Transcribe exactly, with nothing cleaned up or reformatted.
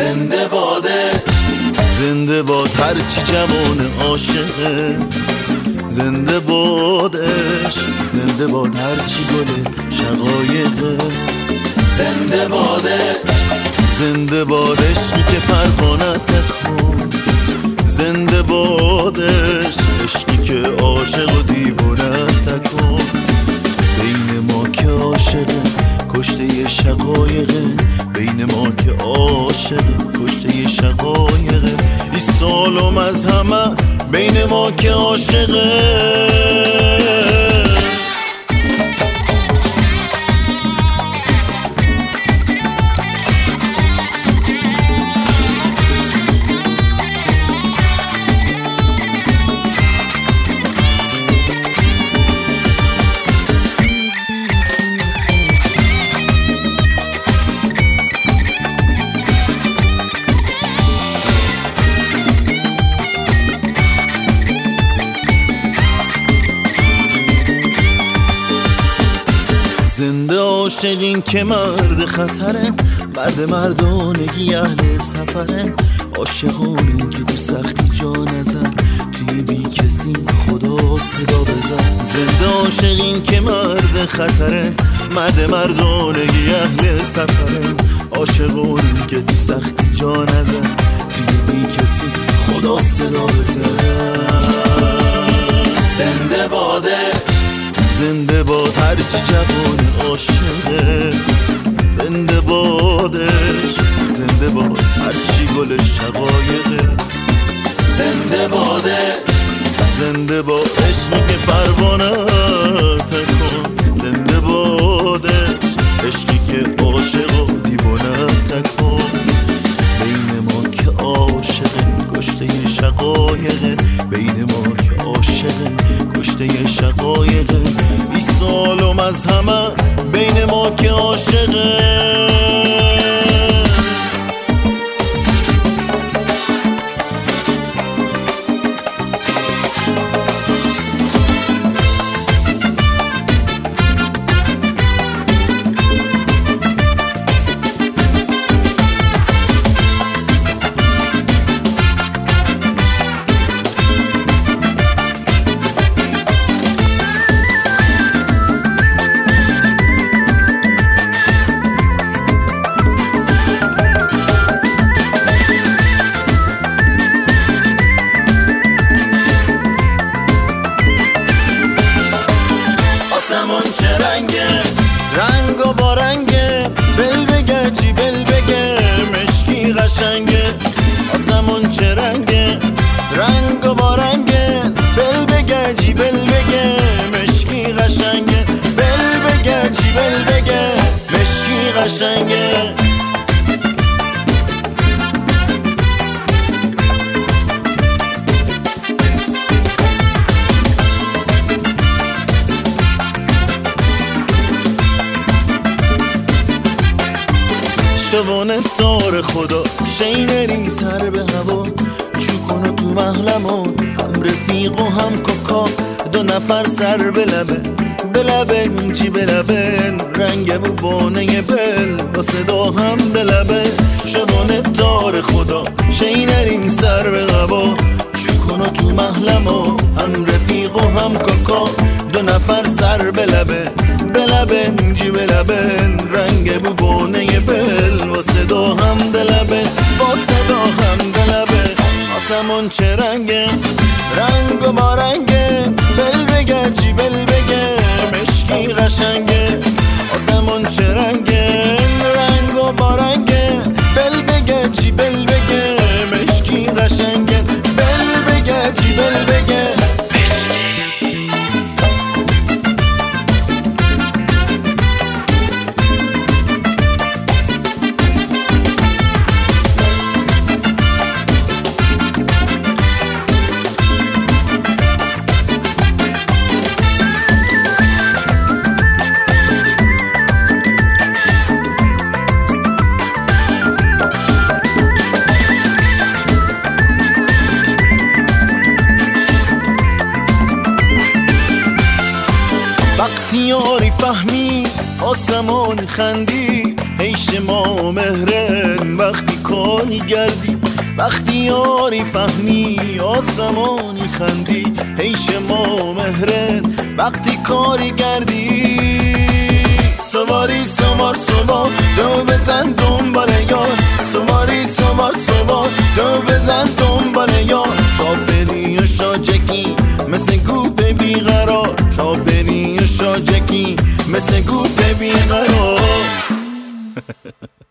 زنده بادش، زنده باد هرچی جوان عاشقه، زنده بادش، زنده باد هرچی گل شقایقه، زنده بادش، زنده باد عشقی که پروانه تکن، زنده بادش عشقی که عاشق و دیوانه تکن. بین ما که عاشقه کشته شقایقه، بین ما که عاشقه کشته شقایقه. ای سالم از همه بین ما که عاشقه. زنده عاشقین که مرد خطرن، مرد مردانگی اهل سفرن، عاشقانین که تو سختی جا نزن، توی بی کسی خدا صدا بزن. زنده عاشقین که مرد خطرن، مرد مردانگی اهل سفرن، عاشقانین که تو سختی جا نزن، توی بی کسی خدا صدا بزن. زنده بادش، زنده باد هرچی جوان عاشقه، زنده بادش، زنده باد هرچی گل شقایقه، زنده بادش، زنده باد عشقی که پروانه تکن، زنده بادش عشقی که عاشق و دیوانه تکن. بین ما که عاشقه کشته شقایقه، بین ما که عاشقه کشته شقایقه. ای سالم از همه بین ما که عاشقه. آسمون چه رنگه؟ رنگ و با رنگه، بل بگه چی بل بگه مشکی قشنگه. آسمون چه رنگه؟ رنگ و با رنگه، بل بگه چی بل بگه مشکی قشنگه، بل بگه چی بل بگه مشکی قشنگه. شوانه تار خدا شینری سر به هوا، چو کنو تو محلمون هم رفیق و هم کاکا، دو نفر سر به لبه به لبن چی به لبن، رنگ بو بانه بل با صدا هم به لبه. شوانه تار خدا شینری سر به هوا، چو کنو تو محلمون هم رفیق و هم کاکا، دو نفر سر به لبه به لبن جی به لبن، رنگ بو بانه بل با صدا هم دلبه، با صدا هم دلبه. آسمون چه رنگه؟ رنگ و با رنگه، بل بگه چی بل بگه مشکی قشنگه. آسمون چه رنگه؟ رنگ و با رنگه، بل بگه چی بل بگه مشکی قشنگه، بل بگه چی بل بگه. وقتی یاری فهمی آسمان خندی، ای عیش ما مهرن وقتی کاری گردی وقتی یاری فهمی آسمانی خندی عیش ما مهرن وقتی کاری گردی سواری سوار سوار رو بزن دنبال یار سواری سوار سوار رو بزن دنبال یار شاپری و شاجکی مثل گوپ بیقرار شاپری و شاجکی مثل گوپ بیقرار